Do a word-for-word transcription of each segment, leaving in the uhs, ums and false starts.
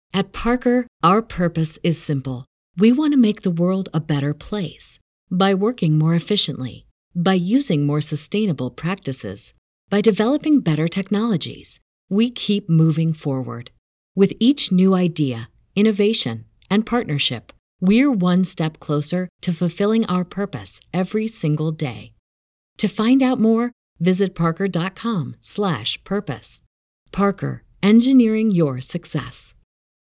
At Parker, our purpose is simple. We want to make the world a better place by working more efficiently, by using more sustainable practices, by developing better technologies. We keep moving forward. With each new idea, innovation, and partnership, we're one step closer to fulfilling our purpose every single day. To find out more, visit parker.com slash purpose. Parker, engineering your success.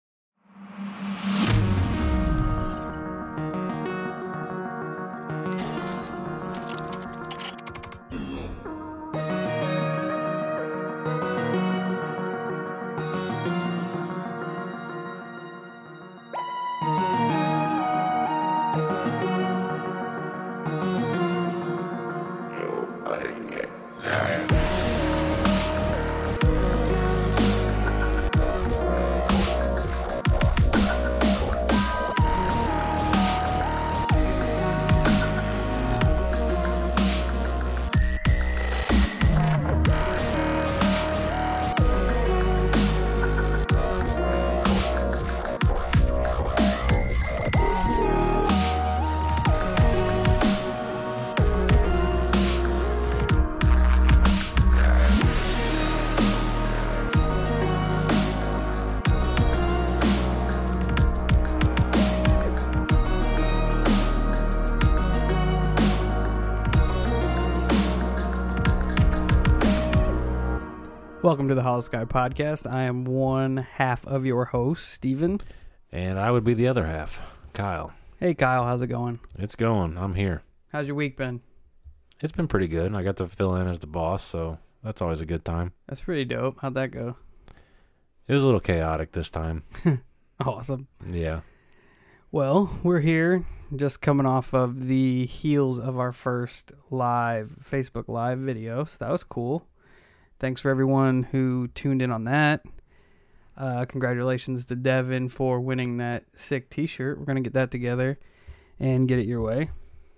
Welcome to the Hollow Sky Podcast. I am one half of your host, Steven. And I would be the other half, Kyle. Hey, Kyle. How's it going? It's going. I'm here. How's your week been? It's been pretty good. I got to fill in as the boss, so that's always a good time. That's pretty dope. How'd that go? It was a little chaotic this time. Awesome. Yeah. Well, we're here just coming off of the heels of our first live Facebook Live video, so that was cool. Thanks for everyone who tuned in on that. Uh, congratulations to Devin for winning that sick t-shirt. We're going to get that together and get it your way.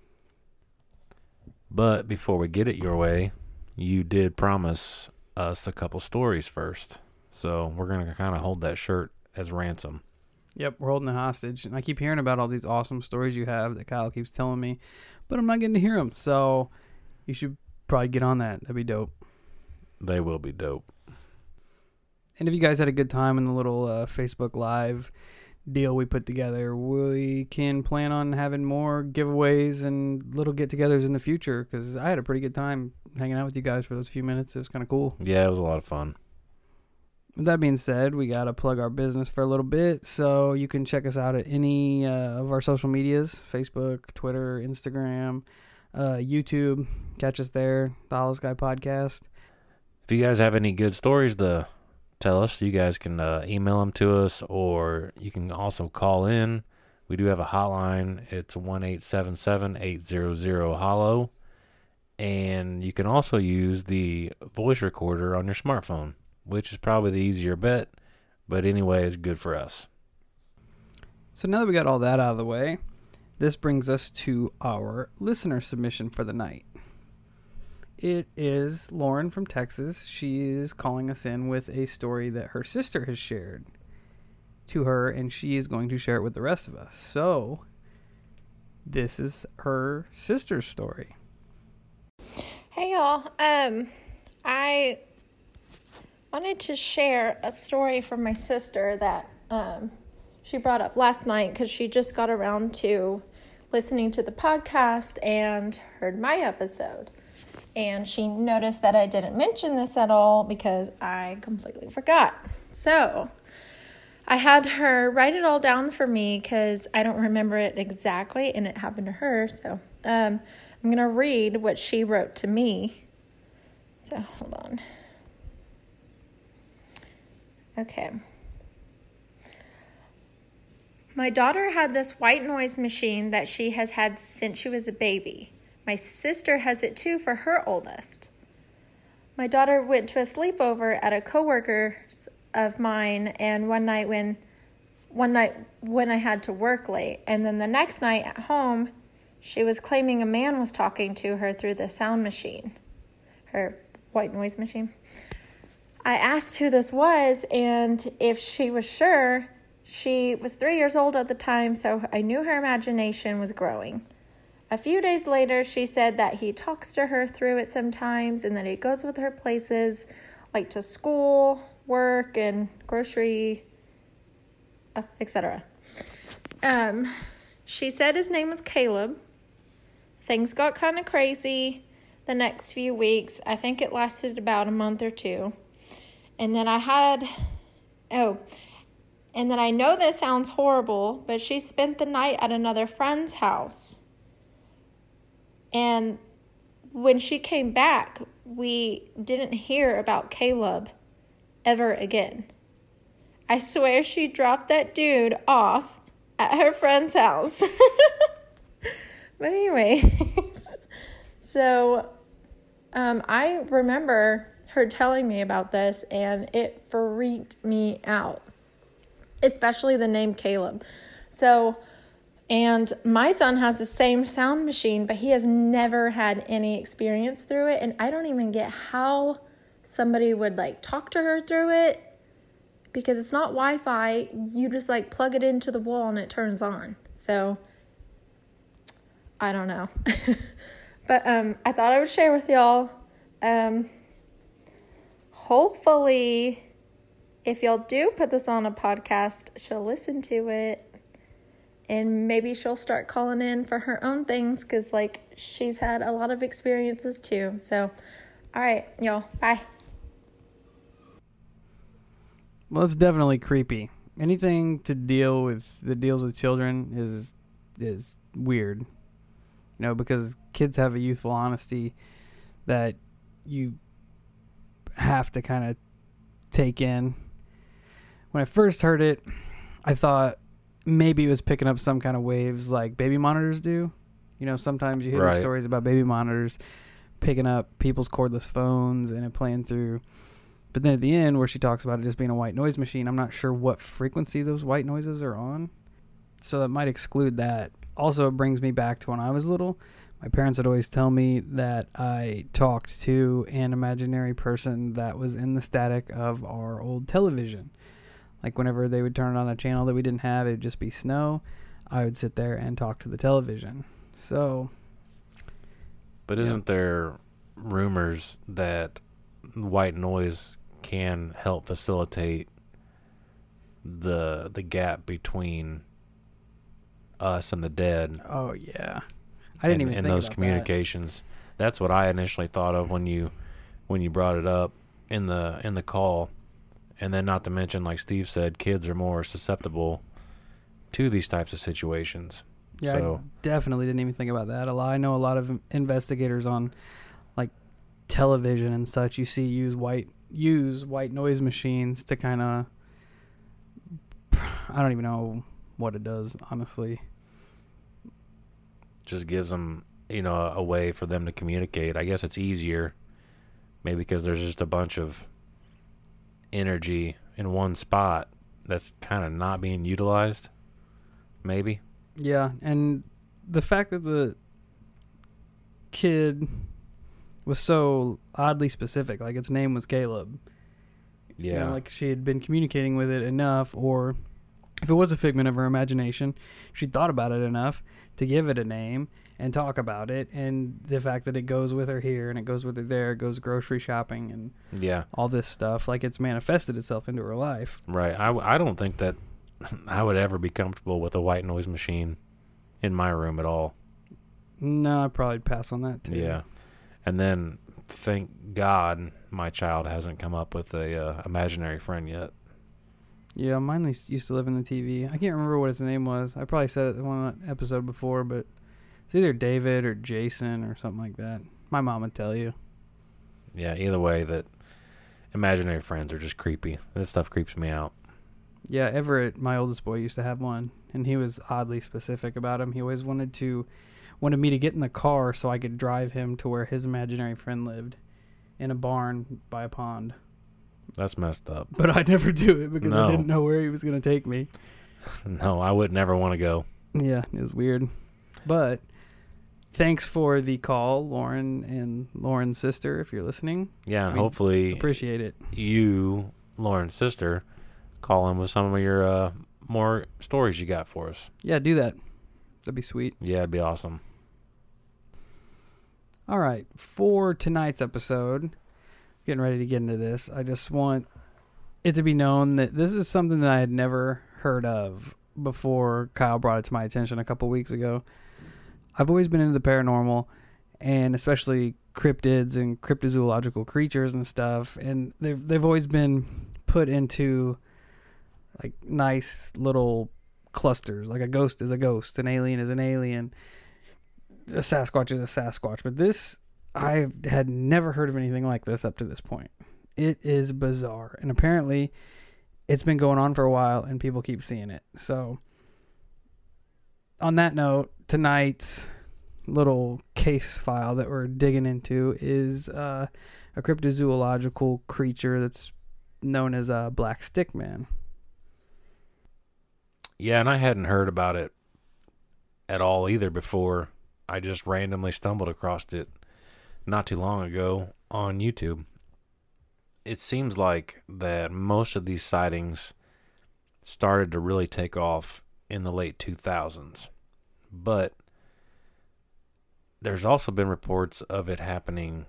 But before we get it your way, you did promise us a couple stories first. So we're going to kind of hold that shirt as ransom. Yep, we're holding it hostage. And I keep hearing about all these awesome stories you have that Kyle keeps telling me, but I'm not getting to hear them. So you should probably get on that. That'd be dope. They will be dope. And if you guys had a good time in the little uh, Facebook Live deal we put together, we can plan on having more giveaways and little get-togethers in the future, because I had a pretty good time hanging out with you guys for those few minutes. It was kind of cool. Yeah, it was a lot of fun. With that being said, we got to plug our business for a little bit, so you can check us out at any uh, of our social medias, Facebook, Twitter, Instagram, uh, YouTube. Catch us there, the Hollow Sky Podcast. If you guys have any good stories to tell us, you guys can uh, email them to us, or you can also call in. We do have a hotline. It's one eight seven seven, eight hundred, hollow. And you can also use the voice recorder on your smartphone, which is probably the easier bet, but anyway, it's good for us. So now that we got all that out of the way, this brings us to our listener submission for the night. It is Lauren from Texas. She is calling us in with a story that her sister has shared to her, and she is going to share it with the rest of us. So, this is her sister's story. Hey, y'all. Um, I wanted to share a story from my sister that um, she brought up last night because she just got around to listening to the podcast and heard my episode. And she noticed that I didn't mention this at all because I completely forgot. So I had her write it all down for me because I don't remember it exactly, and it happened to her. So um, I'm going to read what she wrote to me. So hold on. Okay. My daughter had this white noise machine that she has had since she was a baby. My sister has it too for her oldest. My daughter went to a sleepover at a coworker of mine, and one night when one night when I had to work late, and then the next night at home, she was claiming a man was talking to her through the sound machine, her white noise machine. I asked who this was, and if she was sure, She was three years old at the time, so I knew her imagination was growing. A few days later, she said that he talks to her through it sometimes and that he goes with her places, like to school, work, and grocery, uh, et cetera. Um, she said his name was Caleb. Things got kind of crazy the next few weeks. I think it lasted about a month or two. And then I had, oh, and then I know this sounds horrible, but she spent the night at another friend's house. And when she came back, we didn't hear about Caleb ever again. I swear she dropped that dude off at her friend's house. But anyways, so um, I remember her telling me about this, and it freaked me out, especially the name Caleb. So... And my son has the same sound machine, but he has never had any experience through it. And I don't even get how somebody would like talk to her through it, because it's not Wi-Fi. You just like plug it into the wall and it turns on. So I don't know. But um, I thought I would share with y'all. Um, hopefully, if y'all do put this on a podcast, she'll listen to it. And maybe she'll start calling in for her own things, because, like, she's had a lot of experiences, too. So, all right, y'all. Bye. Well, it's definitely creepy. Anything to deal with that deals with children is is weird. You know, because kids have a youthful honesty that you have to kind of take in. When I first heard it, I thought maybe it was picking up some kind of waves like baby monitors do. You know, sometimes you hear Right. these stories about baby monitors picking up people's cordless phones and it playing through. But then at the end, where she talks about it just being a white noise machine, I'm not sure what frequency those white noises are on. So that might exclude that. Also, it brings me back to when I was little. My parents would always tell me that I talked to an imaginary person that was in the static of our old television. Like whenever they would turn on a channel that we didn't have, it would just be snow. I would sit there and talk to the television. So. But isn't yeah. there rumors that white noise can help facilitate the the gap between us and the dead? Oh yeah, I didn't and, even and think those about communications. That. That's what I initially thought of when you when you brought it up in the in the call. And then not to mention, like Steve said, kids are more susceptible to these types of situations. Yeah, so, I definitely didn't even think about that. A lot. I know a lot of investigators on like television and such. You see use white use white noise machines to kind of. I don't even know what it does, honestly. Just gives them, you know, a, a way for them to communicate. I guess it's easier, maybe because there's just a bunch of energy in one spot that's kind of not being utilized, maybe. Yeah, and the fact that the kid was so oddly specific, like its name was Caleb. Yeah. You know, like she had been communicating with it enough, or if it was a figment of her imagination, she thought about it enough to give it a name and talk about it, and the fact that it goes with her here and it goes with her there, it goes grocery shopping and yeah, all this stuff, like it's manifested itself into her life. Right. I, I don't think that I would ever be comfortable with a white noise machine in my room at all. No, I'd probably pass on that too. Yeah. And then thank God my child hasn't come up with a uh, imaginary friend yet. Yeah, mine used to live in the T V. I can't remember what his name was. I probably said it in one episode before, but it's either David or Jason or something like that. My mom would tell you. Yeah, either way, that imaginary friends are just creepy. That stuff creeps me out. Yeah, Everett, my oldest boy, used to have one, and he was oddly specific about him. He always wanted to wanted me to get in the car so I could drive him to where his imaginary friend lived, in a barn by a pond. That's messed up. But I'd never do it because no. I didn't know where he was going to take me. No, I would never want to go. Yeah, it was weird. But thanks for the call, Lauren and Lauren's sister, if you're listening. Yeah, and we hopefully appreciate it. You, Lauren's sister, call in with some of your uh, more stories you got for us. Yeah, do that. That'd be sweet. Yeah, it'd be awesome. All right, for tonight's episode, getting ready to get into this, I just want it to be known that this is something that I had never heard of before Kyle brought it to my attention a couple weeks ago. I've always been into the paranormal, and especially cryptids and cryptozoological creatures and stuff, and they've they've always been put into like nice little clusters. Like a ghost is a ghost, an alien is an alien, a Sasquatch is a Sasquatch. But this, I had never heard of anything like this up to this point. It is bizarre, and apparently it's been going on for a while, and people keep seeing it. So on that note, tonight's little case file that we're digging into is uh, a cryptozoological creature that's known as a black stick man. Yeah, and I hadn't heard about it at all either before. I just randomly stumbled across it not too long ago on YouTube. It seems like that most of these sightings started to really take off in the late two thousands. But there's also been reports of it happening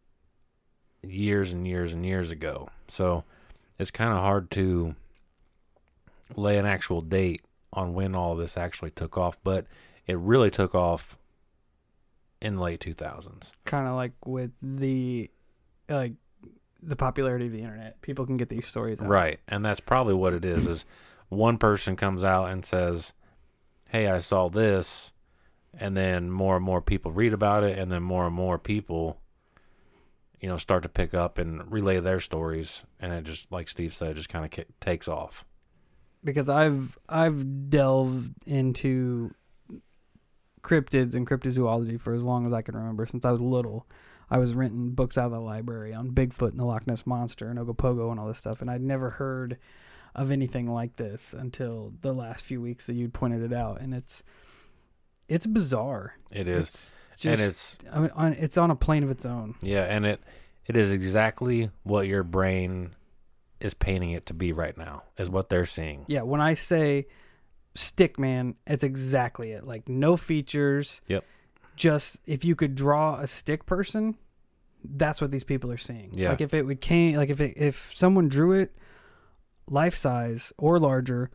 years and years and years ago. So it's kind of hard to lay an actual date on when all this actually took off, but it really took off in the late two thousands. Kind of like with the like the popularity of the internet. People can get these stories out. Right, and that's probably what it is, is one person comes out and says, hey, I saw this, and then more and more people read about it, and then more and more people, you know, start to pick up and relay their stories, and it just, like Steve said, just kind of k- takes off. Because I've I've delved into cryptids and cryptozoology for as long as I can remember. Since I was little, I was renting books out of the library on Bigfoot and the Loch Ness Monster and Ogopogo and all this stuff, and I'd never heard of anything like this until the last few weeks that you'd pointed it out, and it's it's bizarre. It is, it's just, and it's I mean, on, it's on a plane of its own. Yeah, and it it is exactly what your brain is painting it to be right now, is what they're seeing. Yeah, when I say stick man, it's exactly it. Like no features. Yep. Just if you could draw a stick person, that's what these people are seeing. Yeah. Like if it would came, like if it, if someone drew it life size or larger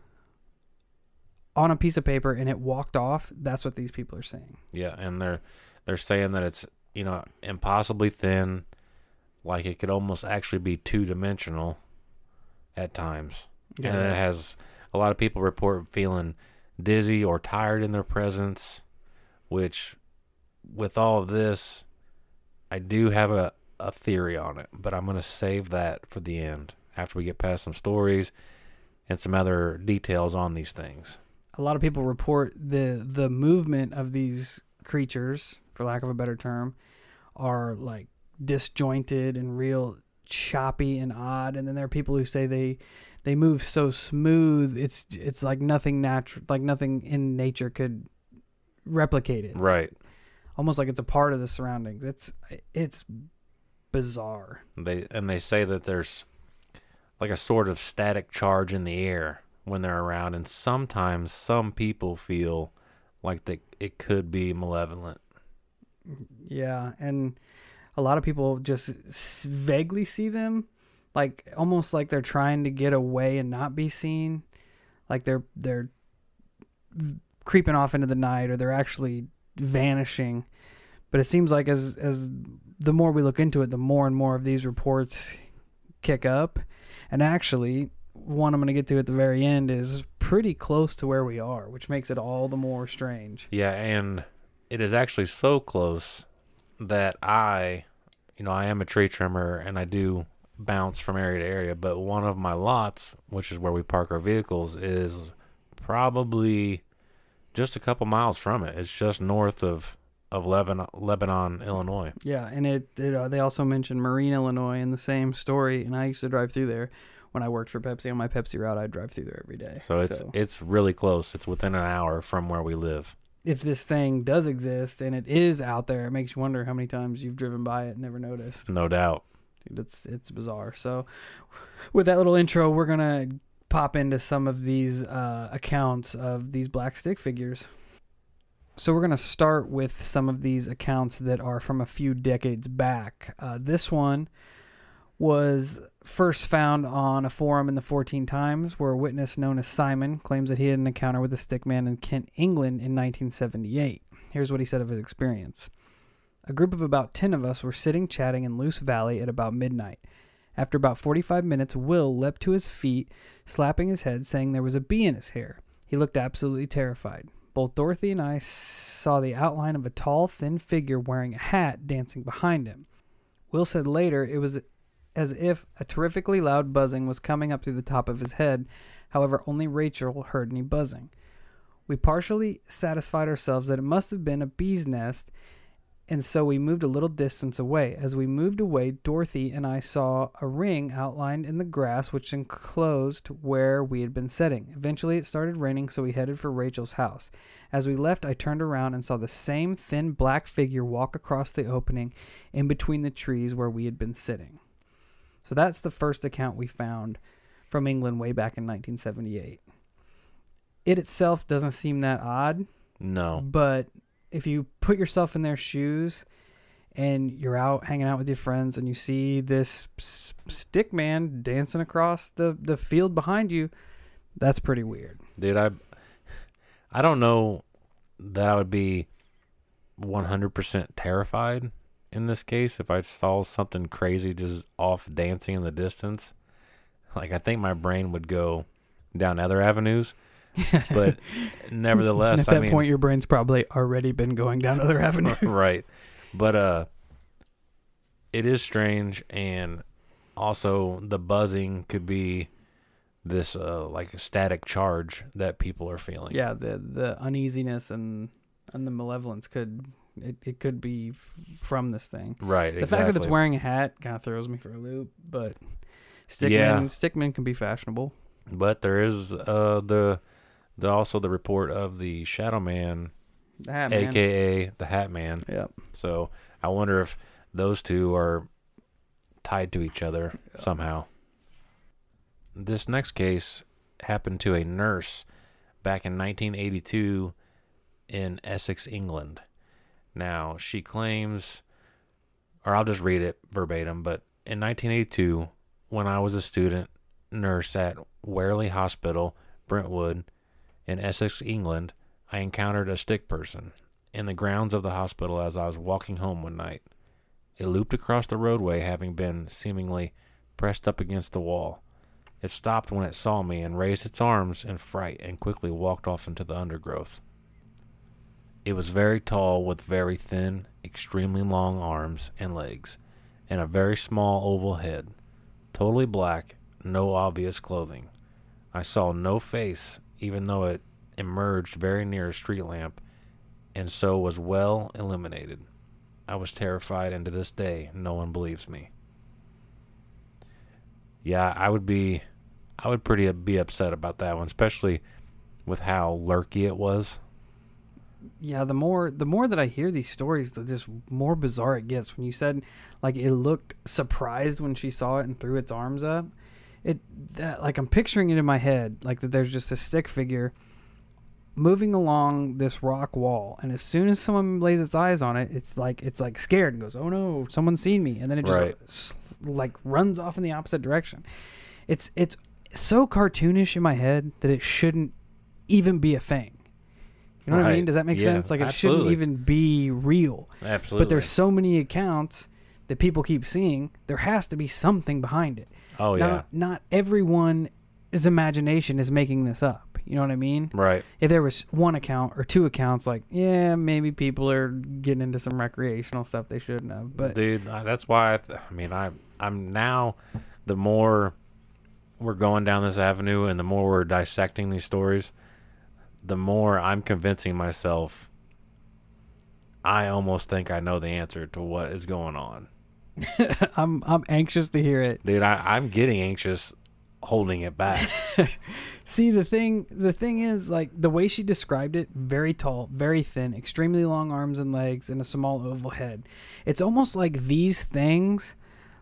on a piece of paper and it walked off, that's what these people are saying. Yeah, and they're they're saying that it's, you know, impossibly thin, like it could almost actually be two dimensional at times. Yeah, and it has a lot of people report feeling dizzy or tired in their presence, which with all of this, I do have a, a theory on it, but I'm going to save that for the end after we get past some stories and some other details on these things. A lot of people report the the movement of these creatures, for lack of a better term, are like disjointed and real choppy and odd, and then there are people who say they they move so smooth it's it's like nothing natural, like nothing in nature could replicate it. Right. Almost like it's a part of the surroundings. It's it's bizarre. They and they say that there's like a sort of static charge in the air when they're around, and sometimes some people feel like they, it could be malevolent. Yeah, and a lot of people just vaguely see them, like almost like they're trying to get away and not be seen, like they're they're creeping off into the night, or they're actually vanishing. But it seems like as as the more we look into it, the more and more of these reports kick up. And actually, one I'm going to get to at the very end is pretty close to where we are, which makes it all the more strange. Yeah, and it is actually so close that I, you know, I am a tree trimmer and I do bounce from area to area, but one of my lots, which is where we park our vehicles, is probably just a couple miles from it. It's just north of of Lebanon, Lebanon, Illinois. Yeah, and it, it uh, they also mentioned Marine, Illinois in the same story, and I used to drive through there when I worked for Pepsi. On my Pepsi route, I'd drive through there every day. So it's so. it's really close. It's within an hour from where we live. If this thing does exist and it is out there, it makes you wonder how many times you've driven by it and never noticed. No doubt. Dude, it's it's bizarre. So with that little intro, we're going to pop into some of these uh, accounts of these black stick figures. So we're going to start with some of these accounts that are from a few decades back. Uh, this one was first found on a forum in the fourteen Times, where a witness known as Simon claims that he had an encounter with a stickman in Kent, England in nineteen seventy-eight. Here's what he said of his experience. A group of about ten of us were sitting chatting in Luce Valley at about midnight. After about forty-five minutes, Will leapt to his feet, slapping his head, saying there was a bee in his hair. He looked absolutely terrified. Both Dorothy and I saw the outline of a tall, thin figure wearing a hat dancing behind him. Will said later it was as if a terrifically loud buzzing was coming up through the top of his head. However, only Rachel heard any buzzing. We partially satisfied ourselves that it must have been a bee's nest, and so we moved a little distance away. As we moved away, Dorothy and I saw a ring outlined in the grass which enclosed where we had been sitting. Eventually it started raining, so we headed for Rachel's house. As we left, I turned around and saw the same thin black figure walk across the opening in between the trees where we had been sitting. So that's the first account we found from England way back in nineteen seventy-eight. It itself doesn't seem that odd. No. But if you put yourself in their shoes and you're out hanging out with your friends and you see this stick man dancing across the, the field behind you, that's pretty weird. Dude, I I don't know that I would be one hundred percent terrified in this case if I saw something crazy just off dancing in the distance. Like, I think my brain would go down other avenues. But nevertheless, at that I mean, point, your brain's probably already been going down other avenues. Right. But uh, it is strange, and also the buzzing could be this uh, like a static charge that people are feeling. Yeah, the the uneasiness and and the malevolence could it, it could be f- from this thing. Right. The exactly. fact that it's wearing a hat kind of throws me for a loop, but stickman Yeah. stickman can be fashionable. But there is uh the the also the report of the Shadow Man, The Hat Man. A K A the Hat Man. Yep. So I wonder if those two are tied to each other Yep. somehow. This next case happened to a nurse back in nineteen eighty-two in Essex, England. Now, she claims, or I'll just read it verbatim, but in nineteen eighty-two, when I was a student nurse at Warley Hospital, Brentwood, in Essex, England, I encountered a stick person in the grounds of the hospital as I was walking home one night. It looped across the roadway, having been seemingly pressed up against the wall. It stopped when it saw me and raised its arms in fright and quickly walked off into the undergrowth. It was very tall with very thin, extremely long arms and legs, and a very small oval head. Totally black, no obvious clothing. I saw no face, even though it emerged very near a street lamp, and so was well illuminated. I was terrified, and to this day, no one believes me. Yeah, I would be, I would pretty be upset about that one, especially with how lurky it was. Yeah, the more the more that I hear these stories, the just more bizarre it gets. When you said like it looked surprised when she saw it and threw its arms up, it that like I'm picturing it in my head like that there's just a stick figure moving along this rock wall, and as soon as someone lays its eyes on it, it's like it's like scared and goes, "Oh no, someone's seen me," and then it just Right. s- like runs off in the opposite direction. It's it's so cartoonish in my head that it shouldn't even be a thing. You know what I Right. mean? Does that make Yeah, sense? Like it absolutely. shouldn't even be real. Absolutely. But there's so many accounts that people keep seeing. There has to be something behind it. oh, not, yeah. Not everyone's imagination is making this up. You know what I mean? Right. If there was one account or two accounts, like, yeah, maybe people are getting into some recreational stuff they shouldn't have. But Dude, I- that's why, I, th- I mean, I, I'm now, the more we're going down this avenue and the more we're dissecting these stories, the more I'm convincing myself I almost think I know the answer to what is going on. I'm I'm anxious to hear it. Dude, I, I'm getting anxious holding it back. See, the thing the thing is, like, the way she described it, very tall, very thin, extremely long arms and legs, and a small oval head. It's almost like these things,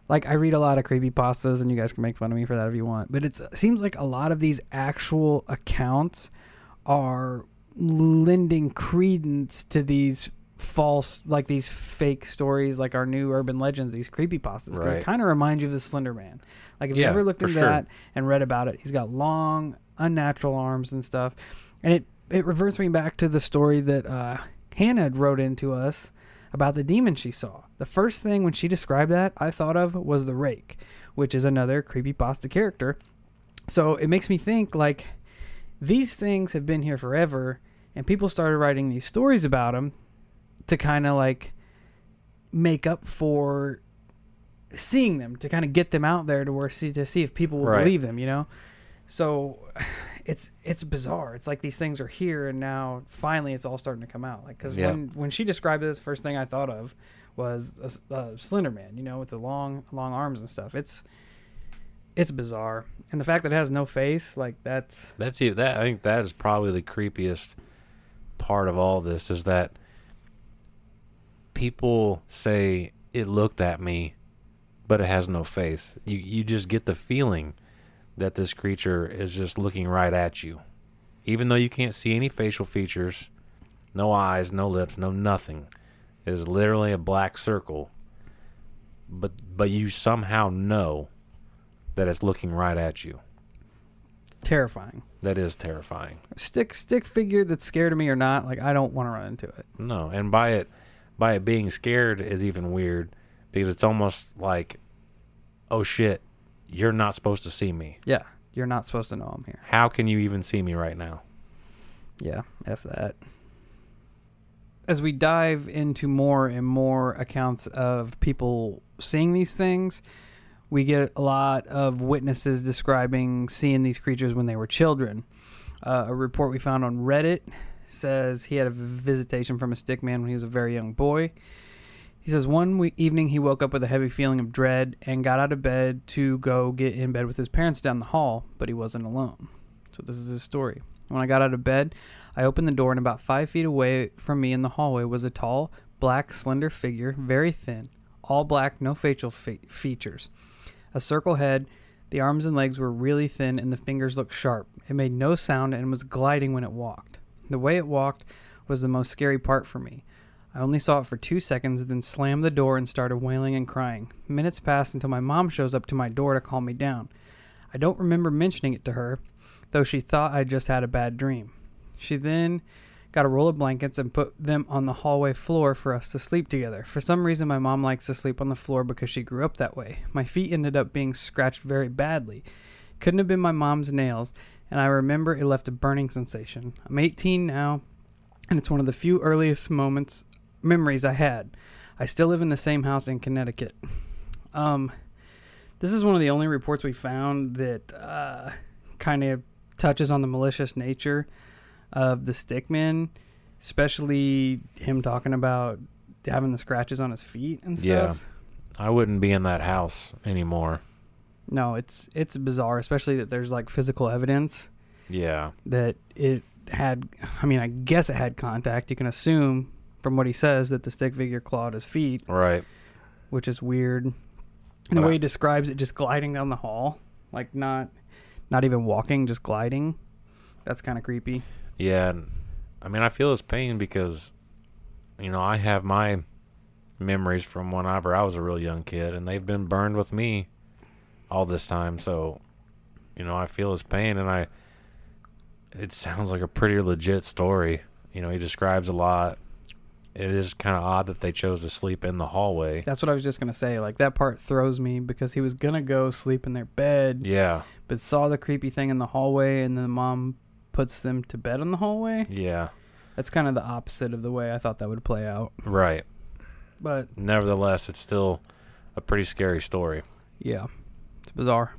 like I read a lot of creepypastas, and you guys can make fun of me for that if you want, but it's, it seems like a lot of these actual accounts are lending credence to these false, like these fake stories, like our new urban legends, these creepypastas. Because Right. it kind of reminds you of the Slender Man. Like if you Yeah, ever looked for into sure. that and read about it, he's got long, unnatural arms and stuff. And it, it reverts me back to the story that uh, Hannah had wrote into us about the demon she saw. The first thing when she described that I thought of was the Rake, which is another creepypasta character. So it makes me think, like, these things have been here forever, and people started writing these stories about them to kind of like make up for seeing them, to kind of get them out there to where see to see if people will Right. believe them, you know. So it's it's bizarre. It's like these things are here, and now finally it's all starting to come out. Like because Yeah. when when she described this, first thing I thought of was a, a Slender Man, you know, with the long long arms and stuff. It's it's bizarre, and the fact that it has no face, like that's That's you. That I think that is probably the creepiest part of all this is that people say it looked at me, but it has no face. You you just get the feeling that this creature is just looking right at you, even though you can't see any facial features, no eyes, no lips, no nothing. It is literally a black circle, but but you somehow know that it's looking right at you. terrifying. That is terrifying. Stick stick figure that's scared of me or not, like I don't want to run into it. No, and by it, by it being scared is even weird because it's almost like, oh shit, you're not supposed to see me. Yeah, you're not supposed to know I'm here. How can you even see me right now? Yeah, F that. As we dive into more and more accounts of people seeing these things, we get a lot of witnesses describing seeing these creatures when they were children. Uh, a report we found on Reddit says he had a visitation from a stick man when he was a very young boy. He says one we- evening he woke up with a heavy feeling of dread and got out of bed to go get in bed with his parents down the hall, but he wasn't alone. So this is his story. When I got out of bed, I opened the door, and about five feet away from me in the hallway was a tall, black, slender figure, very thin, all black, no facial fe- features. A circle head, the arms and legs were really thin, and the fingers looked sharp. It made no sound and was gliding when it walked. The way it walked was the most scary part for me. I only saw it for two seconds, then slammed the door and started wailing and crying. Minutes passed until my mom shows up to my door to calm me down. I don't remember mentioning it to her, though she thought I just had a bad dream. She then got a roll of blankets and put them on the hallway floor for us to sleep together. For some reason, my mom likes to sleep on the floor because she grew up that way. My feet ended up being scratched very badly. Couldn't have been my mom's nails, and I remember it left a burning sensation. I'm eighteen now, and it's one of the few earliest moments, memories I had. I still live in the same house in Connecticut. Um, this is one of the only reports we found that uh, kind of touches on the malicious nature of the stickman, especially him talking about having the scratches on his feet and stuff. Yeah. I wouldn't be in that house anymore. No, it's it's bizarre, especially that there's like physical evidence Yeah. that it had, I mean, I guess it had contact. You can assume from what he says that the stick figure clawed his feet, Right. which is weird. And the But way I- he describes it, just gliding down the hall, like not not even walking, just gliding. That's kind of creepy. Yeah. and, I mean, I feel his pain because, you know, I have my memories from whenever I was a real young kid, and they've been burned with me all this time. So, you know, I feel his pain, and I, it sounds like a pretty legit story. You know, he describes a lot. It is kind of odd that they chose to sleep in the hallway. That's what I was just going to say. Like, that part throws me because he was going to go sleep in their bed, Yeah. but saw the creepy thing in the hallway, and then the mom puts them to bed in the hallway. Yeah. That's kind of the opposite of the way I thought that would play out. Right. But, Nevertheless, it's still a pretty scary story. yeah, it's bizarre.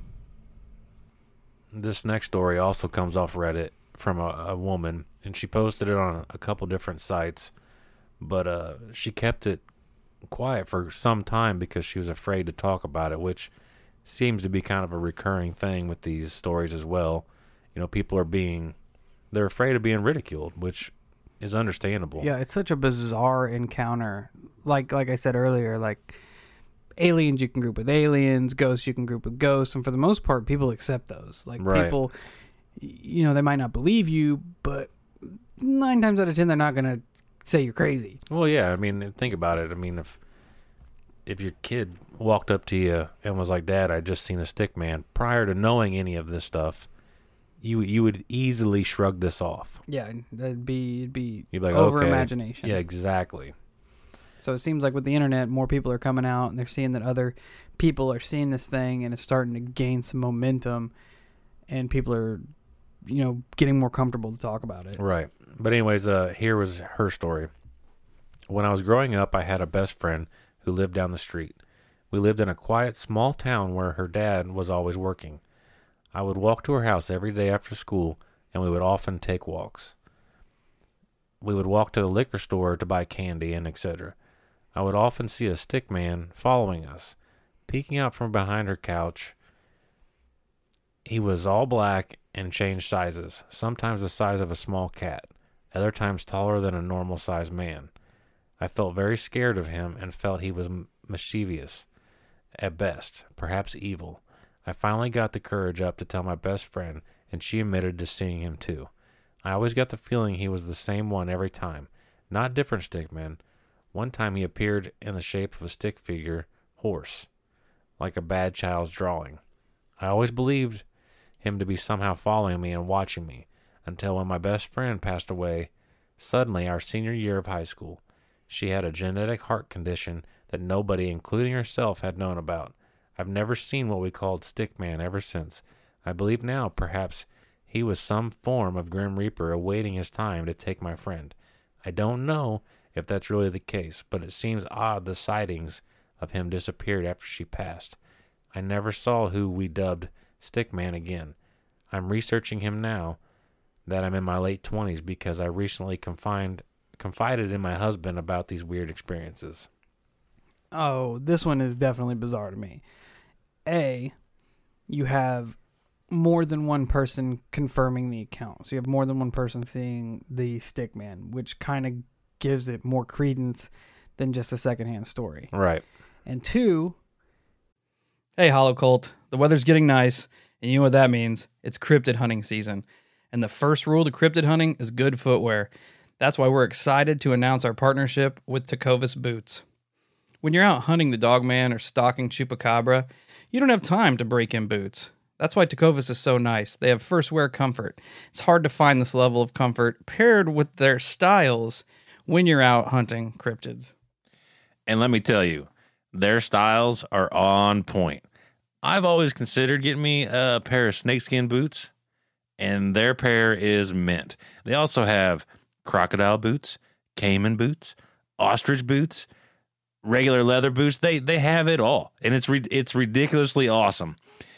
This next story also comes off Reddit from a, a woman, and she posted it on a couple different sites, but uh, she kept it quiet for some time because she was afraid to talk about it, which seems to be kind of a recurring thing with these stories as well. You know, people are being, they're afraid of being ridiculed, which is understandable. Yeah, it's such a bizarre encounter. Like like I said earlier, like aliens you can group with aliens, ghosts you can group with ghosts, and for the most part, people accept those. Like Right. people, you know, they might not believe you, but nine times out of ten, they're not gonna say you're crazy. Well, yeah. I mean, think about it. I mean, if if your kid walked up to you and was like, "Dad, I just seen a stick man," prior to knowing any of this stuff, you you would easily shrug this off. Yeah, that'd be it'd be You'd be like, over okay. imagination. Yeah, exactly. So it seems like with the internet, more people are coming out and they're seeing that other people are seeing this thing, and it's starting to gain some momentum, and people are, you know, getting more comfortable to talk about it. Right. But anyways, uh, here was her story. When I was growing up, I had a best friend who lived down the street. We lived in a quiet, small town where her dad was always working. I would walk to her house every day after school, and we would often take walks. We would walk to the liquor store to buy candy and et cetera. I would often see a stick man following us, peeking out from behind her couch. He was all black and changed sizes, sometimes the size of a small cat, other times taller than a normal-sized man. I felt very scared of him and felt he was m- mischievous, at best, perhaps evil. I finally got the courage up to tell my best friend, and she admitted to seeing him too. I always got the feeling he was the same one every time, not different stick men. One time he appeared in the shape of a stick figure horse, like a bad child's drawing. I always believed him to be somehow following me and watching me, until when my best friend passed away, suddenly our senior year of high school. She had a genetic heart condition that nobody, including herself, had known about. I've never seen what we called stick man ever since. I believe now perhaps he was some form of Grim Reaper awaiting his time to take my friend. I don't know if that's really the case, but it seems odd the sightings of him disappeared after she passed. I never saw who we dubbed Stick Man again. I'm researching him now that I'm in my late twenties because I recently confined, confided in my husband about these weird experiences. Oh, this one is definitely bizarre to me. A, you have more than one person confirming the account. So you have more than one person seeing the stick man, which kind of gives it more credence than just a secondhand story. Right. And two, Hey, Hollow Cult. The weather's getting nice, and you know what that means. It's cryptid hunting season. And the first rule to cryptid hunting is good footwear. That's why we're excited to announce our partnership with Tecovas Boots. When you're out hunting the Dogman or stalking Chupacabra, you don't have time to break in boots. That's why Tecovas is so nice. They have first wear comfort. It's hard to find this level of comfort paired with their styles when you're out hunting cryptids. And let me tell you, their styles are on point. I've always considered getting me a pair of snakeskin boots, and their pair is mint. They also have crocodile boots, caiman boots, ostrich boots, regular leather boots. They they have it all, and it's re- it's ridiculously awesome.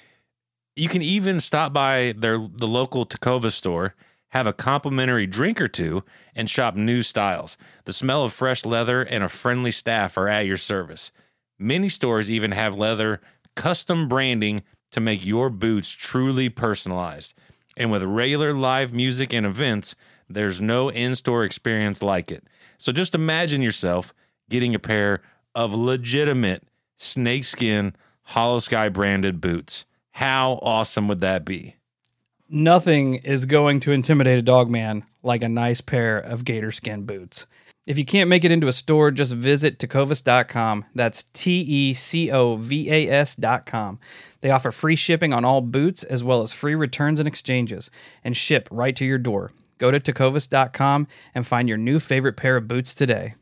You can even stop by their the local Tecovas store, have a complimentary drink or two, and shop new styles. The smell of fresh leather and a friendly staff are at your service. Many stores even have leather custom branding to make your boots truly personalized. And with regular live music and events, there's no in-store experience like it. So just imagine yourself getting a pair of legitimate snakeskin Hollow Sky branded boots. How awesome would that be? Nothing is going to intimidate a dogman like a nice pair of gator skin boots. If you can't make it into a store, just visit tecovas dot com. That's T E C O V A S dot com. They offer free shipping on all boots as well as free returns and exchanges and ship right to your door. Go to tecovas dot com and find your new favorite pair of boots today.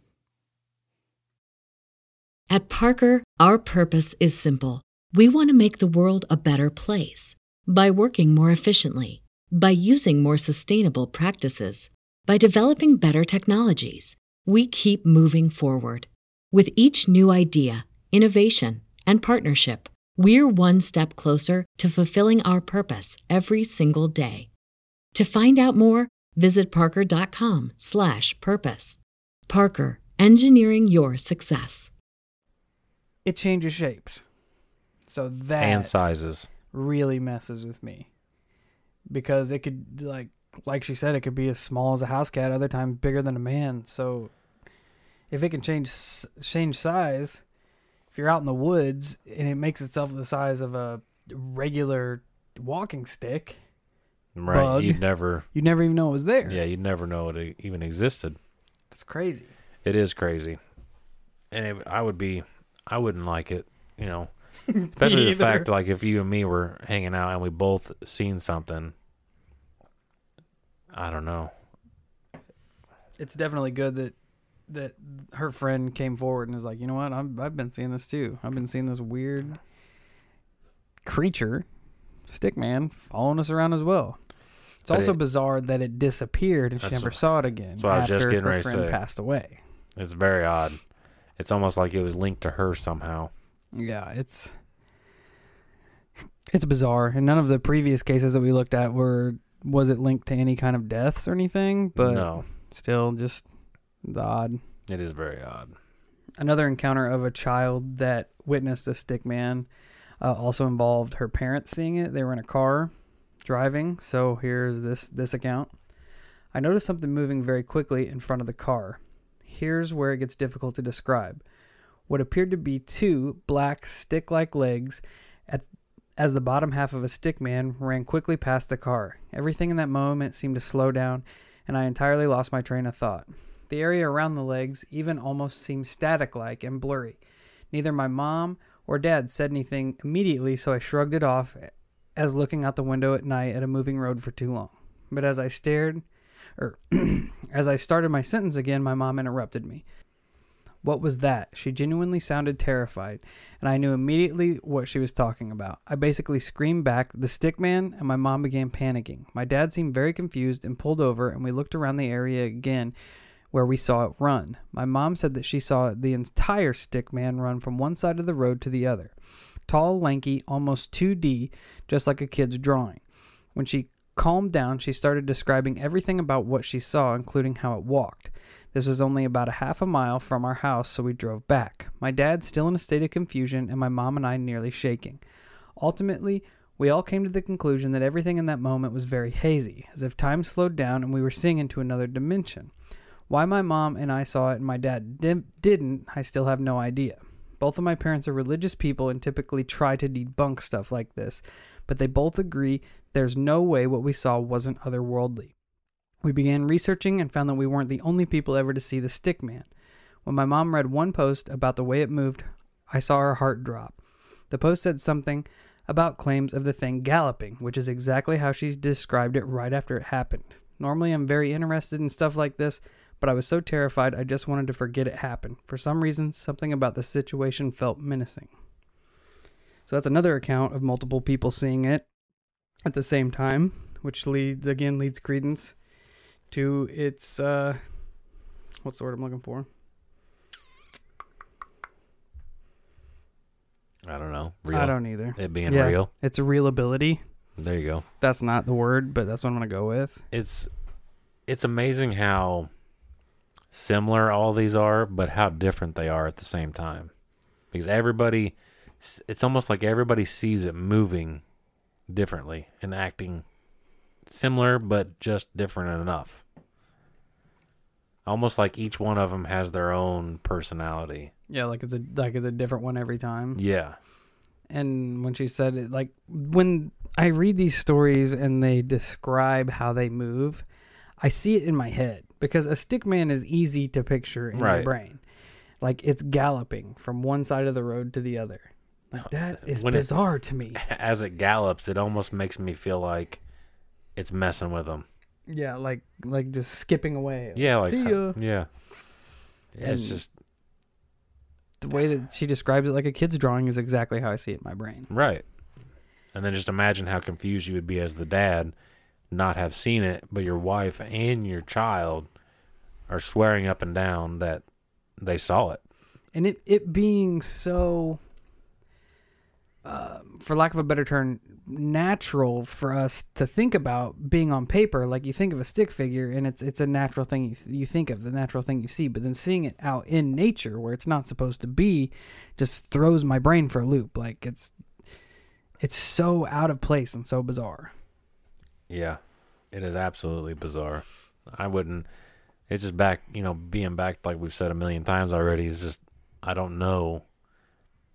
At Parker, our purpose is simple. We want to make the world a better place by working more efficiently, by using more sustainable practices, by developing better technologies. We keep moving forward. With each new idea, innovation, and partnership, we're one step closer to fulfilling our purpose every single day. To find out more, visit parker dot com slash purpose. Parker, engineering your success. it changes shapes. So that And sizes. really messes with me. Because it could, like like she said, it could be as small as a house cat, other times bigger than a man. So if it can change change size, if you're out in the woods and it makes itself the size of a regular walking stick, Right. bug, You'd never, you'd never even know it was there. yeah, you'd never know it even existed. That's crazy. It is crazy. And it, I would be, I wouldn't like it, you know, especially the either. fact, like, if you and me were hanging out and we both seen something, I don't know. It's definitely good that that her friend came forward and was like, you know what, I've, I've been seeing this too. I've been seeing this weird creature, Stickman, following us around as well. It's But also it- bizarre that it disappeared and she That's never what- saw it again that's what I was after just getting her ready to friend say. passed away. It's very odd. It's almost like it was linked to her somehow. Yeah, it's it's bizarre, and none of the previous cases that we looked at were was it linked to any kind of deaths or anything, but No, still just odd. it is very odd. Another encounter of a child that witnessed a stick man uh, also involved her parents seeing it. They were in a car driving. So here's this this account. I noticed something moving very quickly in front of the car. Here's where it gets difficult to describe. What appeared to be two black stick-like legs at, as the bottom half of a stick man ran quickly past the car. Everything in that moment seemed to slow down, and I entirely lost my train of thought. The area around the legs even almost seemed static-like and blurry. Neither my mom or dad said anything immediately, so I shrugged it off as looking out the window at night at a moving road for too long. But as I stared, or as I started my sentence again, my mom interrupted me. What was that? She genuinely sounded terrified, and I knew immediately what she was talking about. I basically screamed back, "The stick man," and my mom began panicking. My dad seemed very confused and pulled over, and we looked around the area again where we saw it run. My mom said that she saw the entire stick man run from one side of the road to the other. Tall, lanky, almost two D, just like a kid's drawing. When she calmed down, she started describing everything about what she saw, including how it walked. This was only about a half a mile from our house, so we drove back. My dad still in a state of confusion, and my mom and I nearly shaking. Ultimately, we all came to the conclusion that everything in that moment was very hazy, as if time slowed down and we were seeing into another dimension. Why my mom and I saw it and my dad di- didn't, I still have no idea. Both of my parents are religious people and typically try to debunk stuff like this, but they both agree there's no way what we saw wasn't otherworldly. We began researching and found that we weren't the only people ever to see the stick man. When my mom read one post about the way it moved, I saw her heart drop. The post said something about claims of the thing galloping, which is exactly how she described it right after it happened. Normally I'm very interested in stuff like this, but I was so terrified I just wanted to forget it happened. For some reason, something about the situation felt menacing. So that's another account of multiple people seeing it at the same time, which leads again leads credence to its uh what's the word I'm looking for? I don't know. Real. I don't either. It being Yeah. real. It's a real ability. There you go. That's not the word, but that's what I'm gonna go with. It's it's amazing how similar all these are, but how different they are at the same time. Because everybody, it's almost like everybody sees it moving differently and acting similar, but just different enough. Almost like each one of them has their own personality. Yeah, like it's a like it's a different one every time. Yeah. And when she said it, like when I read these stories and they describe how they move, I see it in my head because a stick man is easy to picture in Right. your brain. Like it's galloping from one side of the road to the other. Like that is When it- bizarre to me. As it gallops, it almost makes me feel like it's messing with them. Yeah, like like just skipping away. Yeah, like see ya. yeah. Yeah, it's And- just The way that she describes it, like a kid's drawing, is exactly how I see it in my brain. right. And then just imagine how confused you would be as the dad, not have seen it, but your wife and your child are swearing up and down that they saw it. And it, it being so, uh, for lack of a better term, natural for us to think about being on paper. Like you think of a stick figure, and it's it's a natural thing you, you think of, the natural thing you see. But then seeing it out in nature, where it's not supposed to be, just throws my brain for a loop. Like it's it's so out of place and so bizarre. Yeah, it is absolutely bizarre. I wouldn't. It's just back, you know, being back like we've said a million times already. Is just I don't know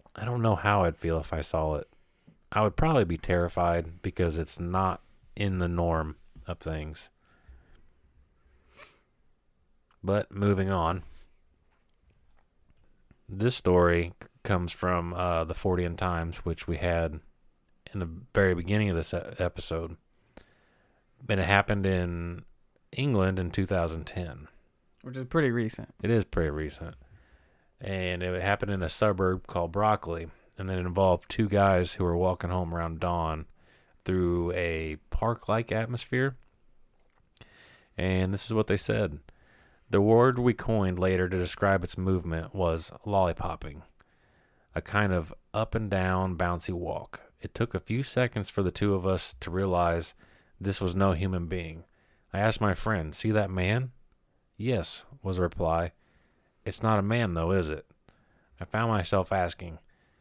I don't know how I'd feel if I saw it. I would probably be terrified because it's not in the norm of things. But moving on. This story comes from uh, the Fortean Times, which we had in the very beginning of this episode. And it happened in England in two thousand ten. Which is pretty recent. It is pretty recent. And it happened in a suburb called Brockley. And then it involved two guys who were walking home around dawn through a park-like atmosphere. And this is what they said. The word we coined later to describe its movement was lollipopping, a kind of up and down bouncy walk. It took a few seconds for the two of us to realize this was no human being. I asked my friend, "See that man?" "Yes," was the reply. "It's not a man, though, is it?" I found myself asking.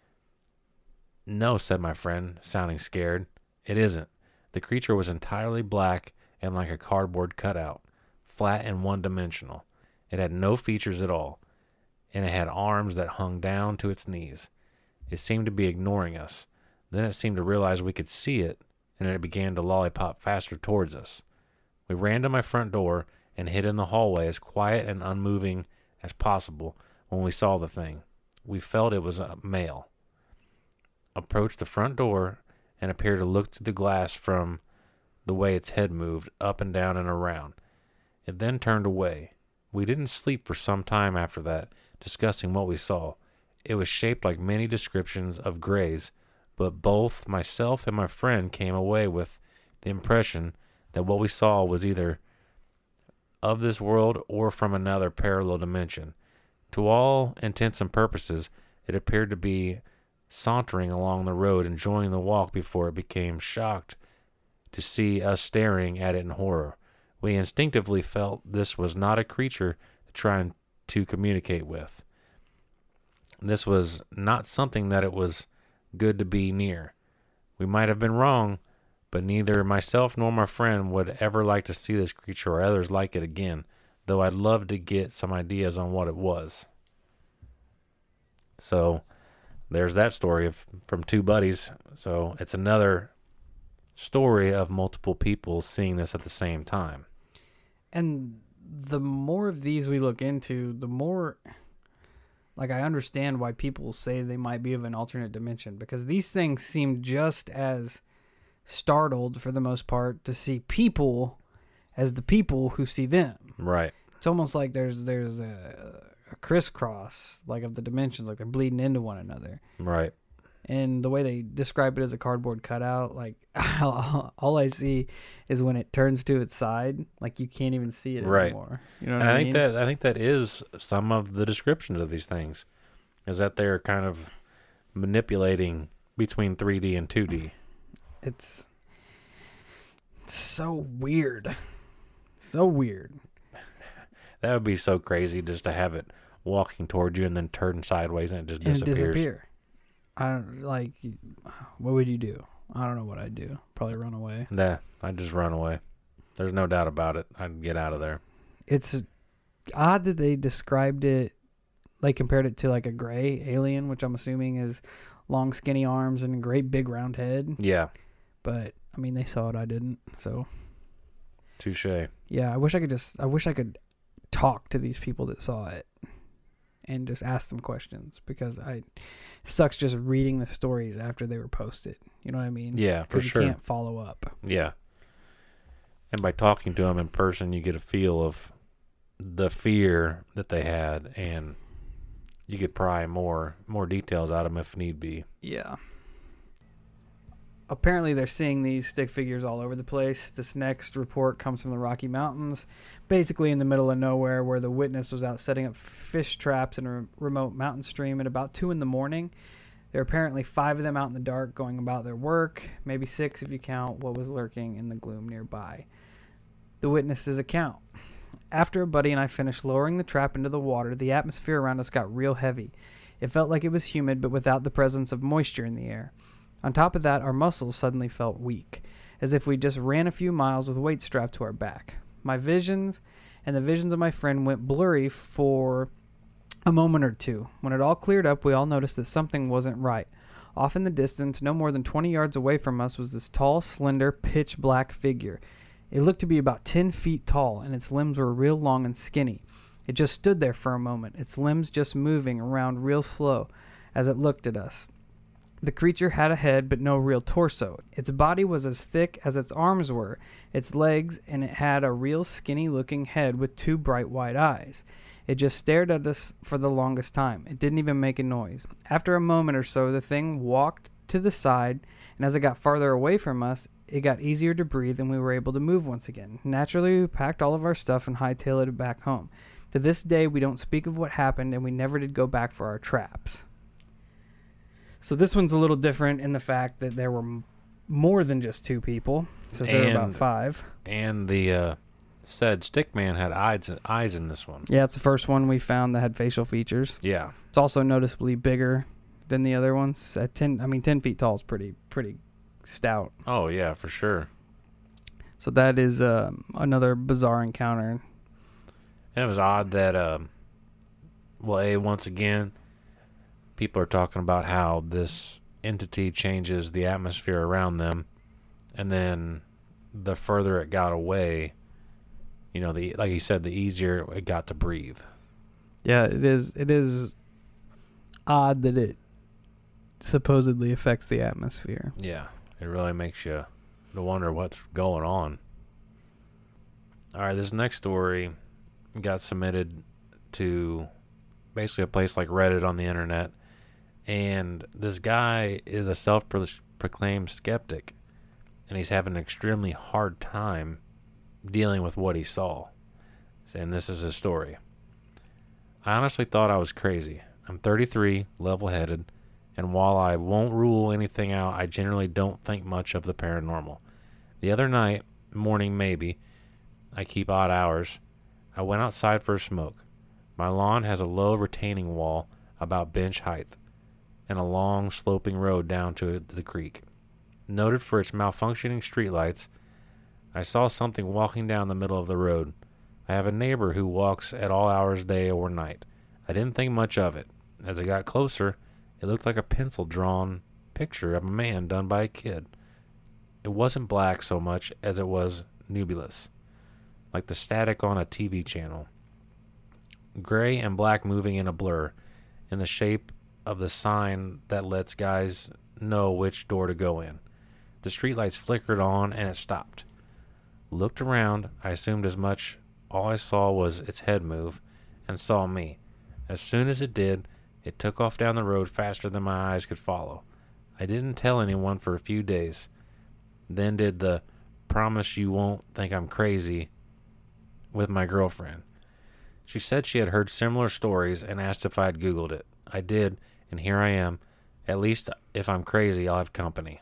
"No," said my friend, sounding scared. "It isn't." The creature was entirely black and like a cardboard cutout, flat and one-dimensional. It had no features at all, and it had arms that hung down to its knees. It seemed to be ignoring us. Then it seemed to realize we could see it, and it began to lollipop faster towards us. We ran to my front door and hid in the hallway as quiet and unmoving as possible when we saw the thing. We felt it was a male. Approached the front door and appeared to look through the glass from the way its head moved up and down and around. It then turned away. We didn't sleep for some time after that, discussing what we saw. It was shaped like many descriptions of greys, but both myself and my friend came away with the impression that what we saw was either of this world or from another parallel dimension. To all intents and purposes, it appeared to be sauntering along the road, enjoying the walk before it became shocked to see us staring at it in horror. We instinctively felt this was not a creature trying to communicate with. This was not something that it was good to be near. We might have been wrong, but neither myself nor my friend would ever like to see this creature or others like it again, though I'd love to get some ideas on what it was. So there's that story of, from two buddies. So it's another story of multiple people seeing this at the same time. And the more of these we look into, the more, like, I understand why people say they might be of an alternate dimension, because these things seem just as startled, for the most part, to see people as the people who see them. Right. It's almost like there's there's a, a crisscross, like, of the dimensions, like they're bleeding into one another. Right. And the way they describe it as a cardboard cutout, like, all I see is when it turns to its side, like, you can't even see it right. anymore. You know what and I, I mean? think that I think that is some of the descriptions of these things, is that they're kind of manipulating between three D and two D. It's, it's so weird. So weird. That would be so crazy just to have it walking toward you and then turn sideways and it just And disappears. disappear. I don't, like, what would you do? I don't know what I'd do. Probably run away. Nah, I'd just run away. There's no doubt about it. I'd get out of there. It's odd that they described it, like, compared it to, like, a gray alien, which I'm assuming is long, skinny arms and a great big round head. Yeah. But, I mean, they saw it. I didn't. So, Touche. yeah, I wish I could just, I wish I could talk to these people that saw it and just ask them questions, because I it sucks just reading the stories after they were posted. You know what I mean? Yeah, for sure. You can't follow up. Yeah. And by talking to them in person, you get a feel of the fear that they had, and you could pry more more details out of them if need be. Yeah. Apparently they're seeing these stick figures all over the place. This next report comes from the Rocky Mountains, basically in the middle of nowhere, where the witness was out setting up fish traps in a remote mountain stream at about two in the morning. There are apparently five of them out in the dark going about their work, maybe six if you count what was lurking in the gloom nearby. The witness's account. After a buddy and I finished lowering the trap into the water, the atmosphere around us got real heavy. It felt like it was humid, but without the presence of moisture in the air. On top of that, our muscles suddenly felt weak, as if we just ran a few miles with weights strapped to our back. My visions and the visions of my friend went blurry for a moment or two. When it all cleared up, we all noticed that something wasn't right. Off in the distance, no more than twenty yards away from us, was this tall, slender, pitch-black figure. It looked to be about ten feet tall, and its limbs were real long and skinny. It just stood there for a moment, its limbs just moving around real slow as it looked at us. The creature had a head, but no real torso. Its body was as thick as its arms were, its legs, and it had a real skinny-looking head with two bright white eyes. It just stared at us for the longest time. It didn't even make a noise. After a moment or so, the thing walked to the side, and as it got farther away from us, it got easier to breathe, and we were able to move once again. Naturally, we packed all of our stuff and hightailed it back home. To this day, we don't speak of what happened, and we never did go back for our traps. So this one's a little different in the fact that there were m- more than just two people. So there were about five. And the uh, said stickman had eyes, eyes in this one. Yeah, it's the first one we found that had facial features. Yeah. It's also noticeably bigger than the other ones. At ten, I mean, ten feet tall is pretty, pretty stout. Oh, yeah, for sure. So that is uh, another bizarre encounter. And it was odd that, uh, well, A, once again, people are talking about how this entity changes the atmosphere around them, and then the further it got away, you know, the like you said, the easier it got to breathe. Yeah, it is. It is odd that it supposedly affects the atmosphere. Yeah, it really makes you to wonder what's going on. All right, this next story got submitted to basically a place like Reddit on the internet. And this guy is a self-proclaimed skeptic, and he's having an extremely hard time dealing with what he saw. And this is his story. I honestly thought I was crazy. I'm thirty-three, level-headed, and while I won't rule anything out, I generally don't think much of the paranormal. The other night, morning maybe, I keep odd hours, I went outside for a smoke. My lawn has a low retaining wall about bench height, and a long sloping road down to the creek. Noted for its malfunctioning streetlights, I saw something walking down the middle of the road. I have a neighbor who walks at all hours day or night. I didn't think much of it. As I got closer, it looked like a pencil-drawn picture of a man done by a kid. It wasn't black so much as it was nebulous, like the static on a T V channel. Gray and black moving in a blur, in the shape of the sign that lets guys know which door to go in. The streetlights flickered on and it stopped. Looked around, I assumed as much. All I saw was its head move and saw me. As soon as it did, it took off down the road faster than my eyes could follow. I didn't tell anyone for a few days. Then did the promise you won't think I'm crazy with my girlfriend. She said she had heard similar stories and asked if I had Googled it. I did, and here I am. At least if I'm crazy, I'll have company.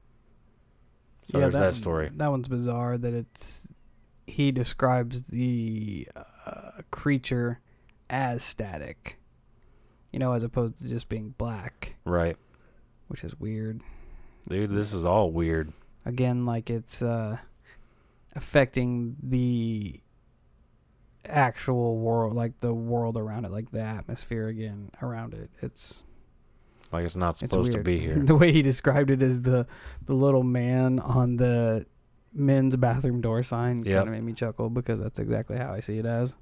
So yeah, there's that, that story. That one's bizarre that it's he describes the uh, creature as static, you know, as opposed to just being black. Right. Which is weird. Dude, this is all weird. Again, like it's uh, affecting the actual world, like the world around it, like the atmosphere again around it. It's like it's not supposed it's to be here. The way he described it is the the little man on the men's bathroom door sign. Yep. Kind of made me chuckle because that's exactly how I see it as.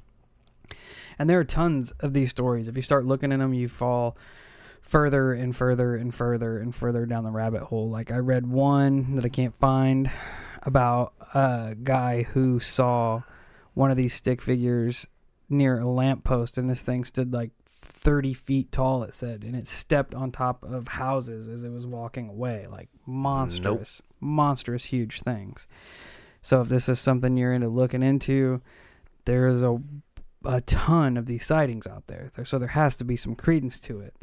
And there are tons of these stories. If you start looking in them, you fall further and further and further and further down the rabbit hole. Like I read one that I can't find about a guy who saw one of these stick figures near a lamppost, and this thing stood like thirty feet tall, it said, and it stepped on top of houses as it was walking away. Like monstrous, nope. monstrous huge things. So if this is something you're into looking into, there is a a ton of these sightings out there. So there has to be some credence to it.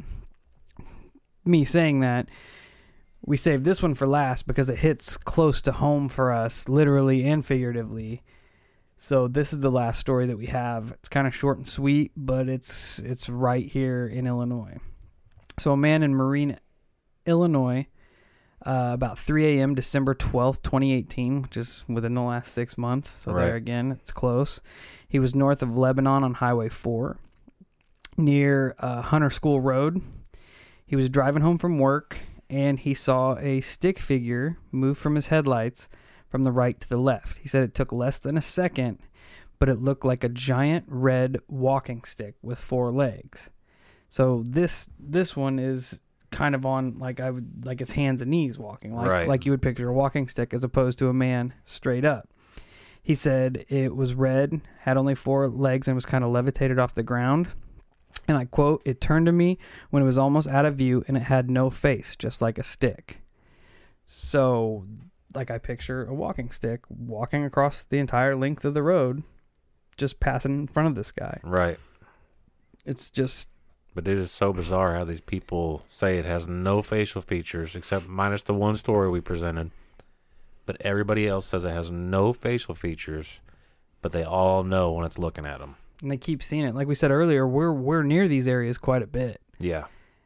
Me saying that, we saved this one for last because it hits close to home for us, literally and figuratively. So this is the last story that we have. It's kind of short and sweet, but it's it's right here in Illinois. So a man in Marine, Illinois, uh, about three a.m. December twelfth, twenty eighteen, which is within the last six months. So right. There again, it's close. He was north of Lebanon on Highway four. near uh, Hunter School Road. He was driving home from work, and he saw a stick figure move from his headlights from the right to the left. He said it took less than a second, but it looked like a giant red walking stick with four legs. So this this one is kind of on like I would like its hands and knees walking, like Right. like you would picture a walking stick, as opposed to a man straight up. He said it was red, had only four legs, and was kind of levitated off the ground. And I quote, "It turned to me when it was almost out of view, and it had no face, just like a stick." So, like I picture a walking stick walking across the entire length of the road, just passing in front of this guy. Right. It's just, But it is so bizarre how these people say it has no facial features, except minus the one story we presented. But everybody else says it has no facial features, but they all know when it's looking at them. and they keep seeing it. Like we said earlier, we're we're near these areas quite a bit. Yeah.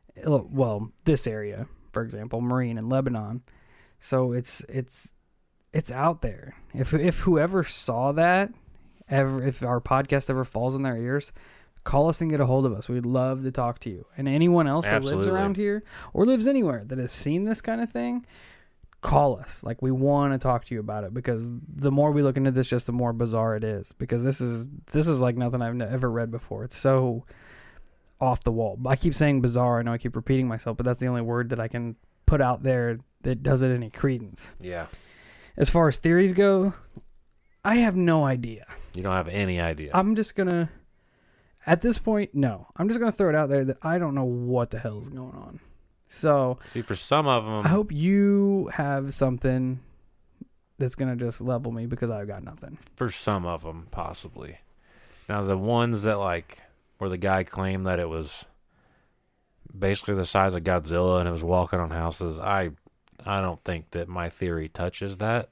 Well, this area, for example, Marine and Lebanon. So it's it's it's out there. If if whoever saw that, ever if our podcast ever falls in their ears, call us and get a hold of us. We'd love to talk to you. And anyone else that lives Absolutely. around here or lives anywhere that has seen this kind of thing, call us. Like, we want to talk to you about it, because the more we look into this, just the more bizarre it is. Because this is this is like nothing I've ever read before. It's so off the wall. I keep saying bizarre. I know I keep repeating myself, but that's the only word that I can put out there that does it any credence. Yeah. As far as theories go, I have no idea. You don't have any idea. I'm just going to, at this point, no. I'm just going to throw it out there that I don't know what the hell is going on. So, See, for some of them, I hope you have something that's going to just level me, because I've got nothing. for some of them, possibly. Now, the ones that, like, where the guy claimed that it was basically the size of Godzilla and it was walking on houses, I, I don't think that my theory touches that.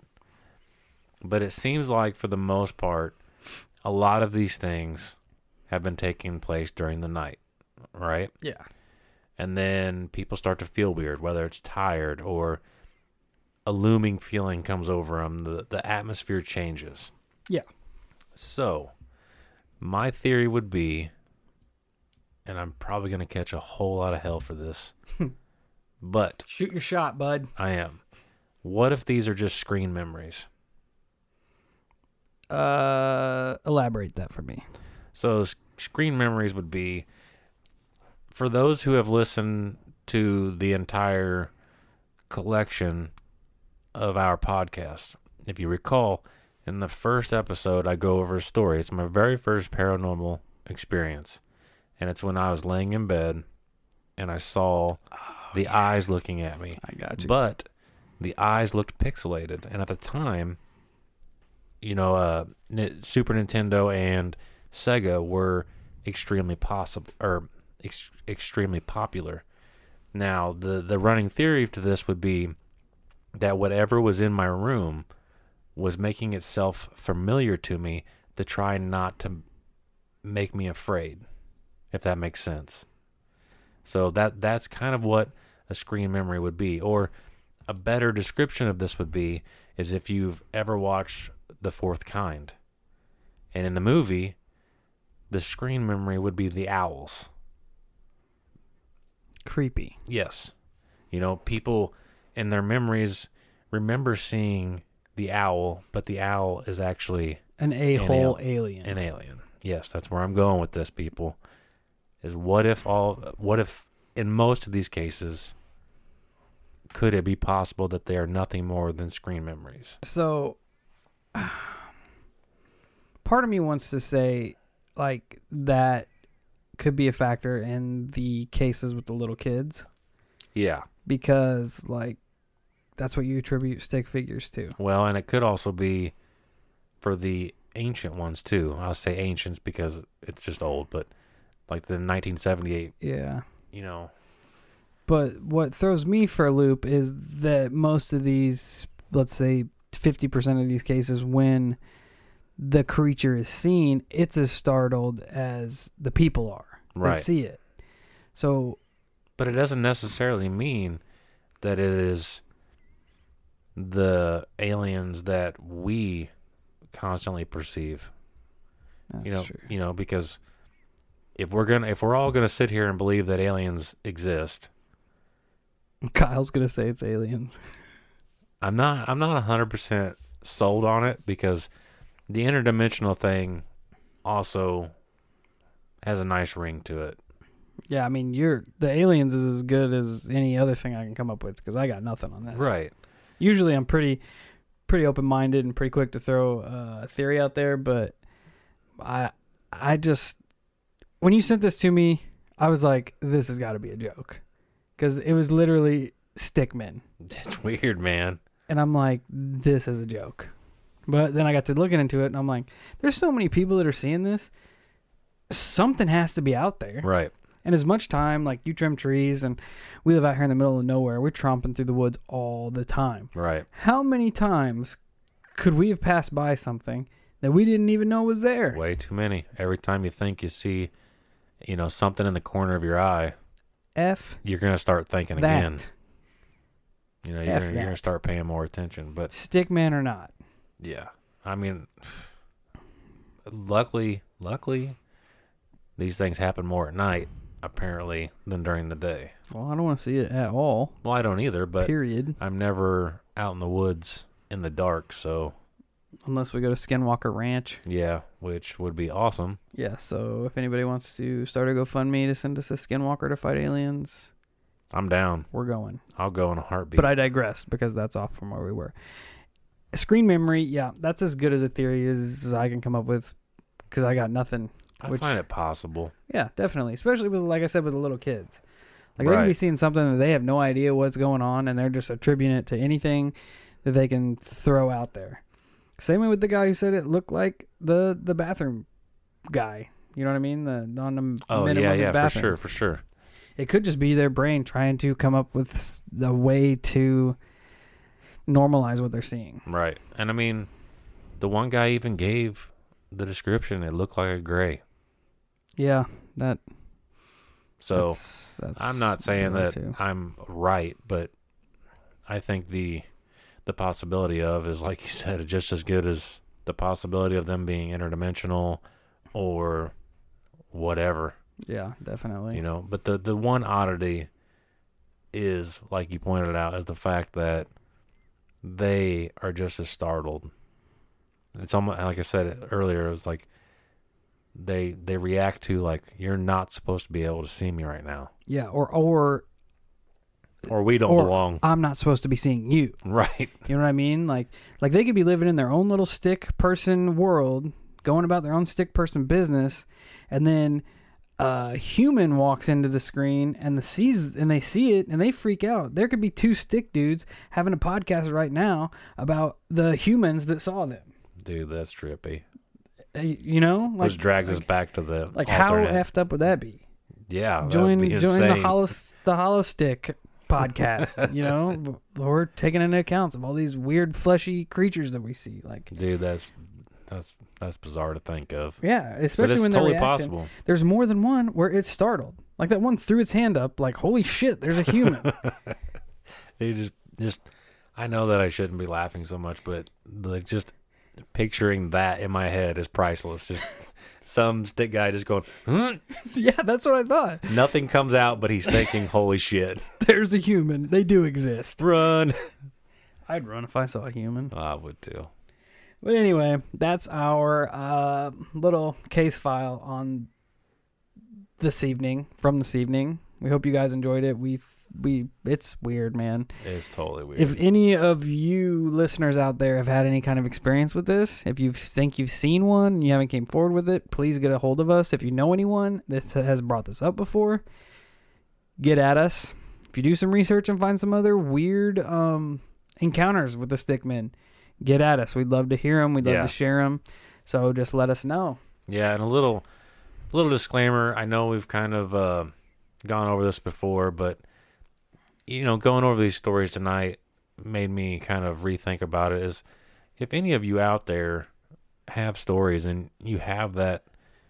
But it seems like, for the most part, a lot of these things have been taking place during the night, right? Yeah. And then people start to feel weird, whether it's tired or a looming feeling comes over them. The, the atmosphere changes. Yeah. So, my theory would be, and I'm probably going to catch a whole lot of hell for this, but Shoot your shot, bud. I am. What if these are just screen memories? Uh, elaborate that for me. So, s- screen memories would be, for those who have listened to the entire collection of our podcast, if you recall, in the first episode, I go over a story. It's my very first paranormal experience. And it's when I was laying in bed and I saw the eyes looking at me. I got you. But the eyes looked pixelated. And at the time, you know, uh, Ni- Super Nintendo and Sega were extremely possible, or ex- extremely popular. Now, the, the running theory to this would be that whatever was in my room was making itself familiar to me to try not to make me afraid, if that makes sense. So that that's kind of what a screen memory would be. Or a better description of this would be is if you've ever watched The Fourth Kind. And in the movie, the screen memory would be the owls. Creepy. Yes. You know, people in their memories remember seeing the owl, but the owl is actually An a-hole al- alien. an alien. Yes, that's where I'm going with this, people. Is what if all what if in most of these cases could it be possible that they are nothing more than screen memories? So, part of me wants to say, like, that could be a factor in the cases with the little kids, Yeah. because, like, that's what you attribute stick figures to. Well, and it could also be for the ancient ones too. I'll say ancients because it's just old, but like the nineteen seventy-eight, Yeah. you know. But what throws me for a loop is that most of these, let's say fifty percent of these cases, when the creature is seen, it's as startled as the people are. Right. They see it. So, But it doesn't necessarily mean that it is the aliens that we constantly perceive. that's You know, true. you know, because if we're gonna, if we're all gonna sit here and believe that aliens exist, Kyle's gonna say it's aliens. I'm not. I'm not a hundred percent sold on it because the interdimensional thing also has a nice ring to it. Yeah, I mean, you're the aliens is as good as any other thing I can come up with because I got nothing on this. Right. Usually, I'm pretty, pretty open minded and pretty quick to throw uh, a theory out there, but I, I just when you sent this to me, I was like, this has got to be a joke because it was literally stickmen. It's weird, man. And I'm like, this is a joke. But then I got to looking into it, and I'm like, there's so many people that are seeing this. Something has to be out there. Right. And as much time, like, you trim trees, and we live out here in the middle of nowhere. We're tromping through the woods all the time. Right. How many times could we have passed by something that we didn't even know was there? Way too many. Every time you think you see, you know, something in the corner of your eye, F you're going to start thinking that. again. You know, you're, F gonna, you're that. going to start paying more attention. But Stickman or not. yeah, I mean, luckily, luckily, these things happen more at night, apparently, than during the day. Well, I don't want to see it at all. Well, I don't either, but Period. I'm never out in the woods in the dark, so Unless we go to Skinwalker Ranch. yeah, which would be awesome. Yeah, so if anybody wants to start a GoFundMe to send us a Skinwalker to fight aliens, I'm down. we're going. I'll go in a heartbeat. But I digress because that's off from where we were. Screen memory, yeah, that's as good as a theory as I can come up with because I got nothing. I which- find it possible. Yeah, definitely. Especially with, like I said, with the little kids. Like they Right. can be seeing something that they have no idea what's going on and they're just attributing it to anything that they can throw out there. Same way with the guy who said it looked like the, the bathroom guy. You know what I mean? The on the Oh, minimum yeah, of his yeah, for bathroom. sure, for sure. It could just be their brain trying to come up with s- a way to normalize what they're seeing. Right. And I mean, the one guy even gave the description. It looked like a gray. Yeah, that. So that's, that's I'm not saying there that too. I'm right, but I think the the possibility of is, like you said, just as good as the possibility of them being interdimensional or whatever, Yeah, definitely. you know. But the, the one oddity is, like you pointed out, is the fact that they are just as startled. It's almost, like I said earlier, it was like they they react to, like, you're not supposed to be able to see me right now. Yeah, or or Or we don't or belong. I'm not supposed to be seeing you. Right. You know what I mean? Like, like they could be living in their own little stick person world, going about their own stick person business, and then a human walks into the screen and the sees and they see it and they freak out. There could be two stick dudes having a podcast right now about the humans that saw them. Dude, that's trippy. Uh, You know, like Which drags like, us back to the like alternate. how effed up would that be? Yeah, that Join would be join the insane. hollow the hollow stick podcast. You know, we're taking into account of all these weird fleshy creatures that we see. Like, Dude, that's that's that's bizarre to think of. yeah, But especially it's when totally they're reacting. possible. There's more than one where it's startled. Like that one threw its hand up, like, holy shit, there's a human. They just just I know that I shouldn't be laughing so much, but like just picturing that in my head is priceless. Just some stick guy just going, huh? Yeah, that's what I thought. Nothing comes out, but he's thinking, holy shit. There's a human. They do exist. Run. I'd run if I saw a human. I would too. But anyway, that's our uh, little case file on this evening, from this evening. We hope you guys enjoyed it. We we it's weird, man. It's totally weird. If any of you listeners out there have had any kind of experience with this, if you think you've seen one and you haven't came forward with it, please get a hold of us. If you know anyone that has brought this up before, get at us. If you do some research and find some other weird um, encounters with the stickmen, get at us. We'd love to hear them. We'd love Yeah. to share them. So just let us know. Yeah, and a little little disclaimer. I know we've kind of uh, gone over this before, but you know, going over these stories tonight made me kind of rethink about it. Is if any of you out there have stories and you have that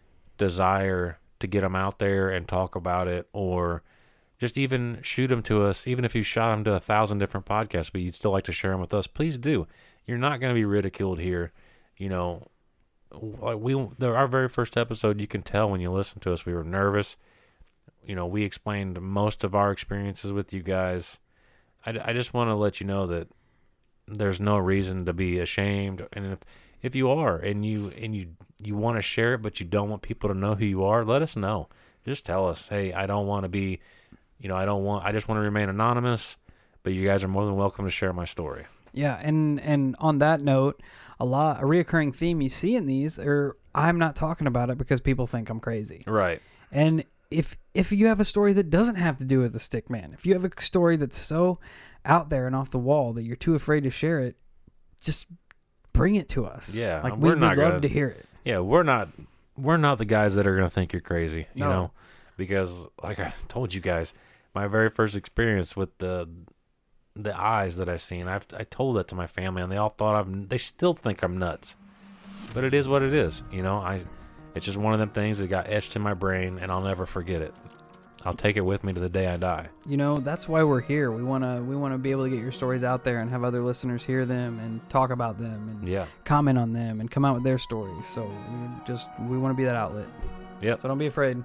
desire to get them out there and talk about it, or just even shoot them to us, even if you shot them to a thousand different podcasts, but you'd still like to share them with us, please do. You're not going to be ridiculed here. You know, like we, the, our very first episode, you can tell when you listen to us, we were nervous. You know, we explained most of our experiences with you guys. I, I just want to let you know that there's no reason to be ashamed. And if, if you are and you and you, you want to share it, but you don't want people to know who you are, let us know. Just tell us, hey, I don't want to be, you know, I don't want, I just want to remain anonymous, but you guys are more than welcome to share my story. Yeah, and and on that note, a lot a reoccurring theme you see in these are I'm not talking about it because people think I'm crazy. Right. And if if you have a story that doesn't have to do with the stick man, if you have a story that's so out there and off the wall that you're too afraid to share it, just bring it to us. Yeah, like we're we not would love gonna, to hear it. Yeah, we're not we're not the guys that are gonna think you're crazy, you No. know, because like I told you guys, my very first experience with the the eyes that I've seen, I've I told that to my family, and they all thought I'm. They still think I'm nuts, but it is what it is, you know. I, it's just one of them things that got etched in my brain, and I'll never forget it. I'll take it with me to the day I die. You know, that's why we're here. We wanna we wanna be able to get your stories out there and have other listeners hear them and talk about them and Yeah. comment on them and come out with their stories. So we just we want to be that outlet. Yep. So don't be afraid.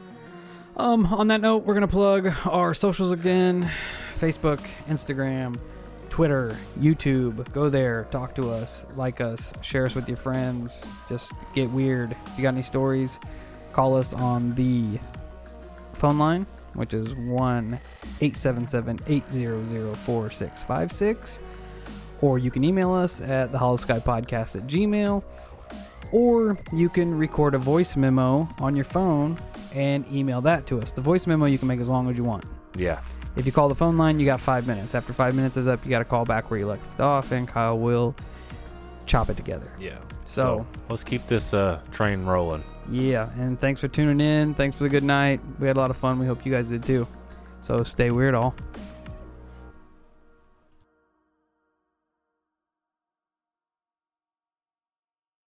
Um, on that note, we're gonna plug our socials again: Facebook, Instagram, Twitter, YouTube. Go there, talk to us, like us, share us with your friends. Just get weird. If you got any stories, call us on the phone line, which is one eight seven seven, eight zero zero, four six five six, or you can email us at the hollow sky podcast at gmail, or you can record a voice memo on your phone and email that to us. The voice memo you can make as long as you want. Yeah. If you call the phone line, you got five minutes. After five minutes is up, you got to call back where you left off, and Kyle will chop it together. Yeah. So, So let's keep this uh, train rolling. yeah, and thanks for tuning in. Thanks for the good night. We had a lot of fun. We hope you guys did too. So stay weird all.